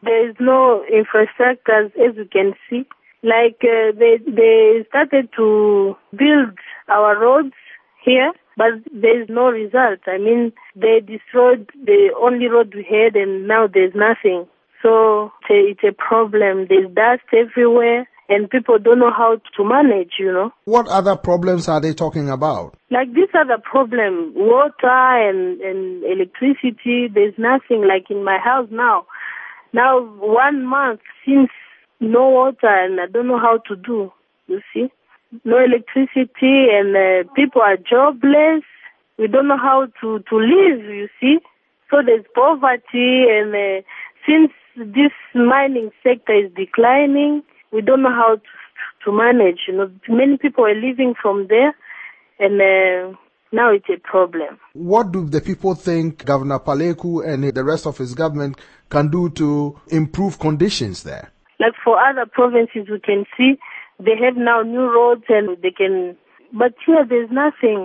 There is no infrastructure, as you can see. Like they started to build our roads here, but there is no result. I mean, they destroyed the only road we had, and now there's nothing. So it's a problem. There's dust everywhere, and people don't know how to manage, What other problems are they talking about? Like these are the problem, water and electricity. There's nothing like in my house now. Now 1 month since no water, and I don't know how to do, you see. No electricity, and people are jobless. We don't know how to live, you see. So there's poverty, and since this mining sector is declining, we don't know how to manage, Many people are living from there, and now it's a problem. What do the people think Governor Paleku and the rest of his government can do to improve conditions there? Like for other provinces, we can see they have now new roads and they can, but here there's nothing.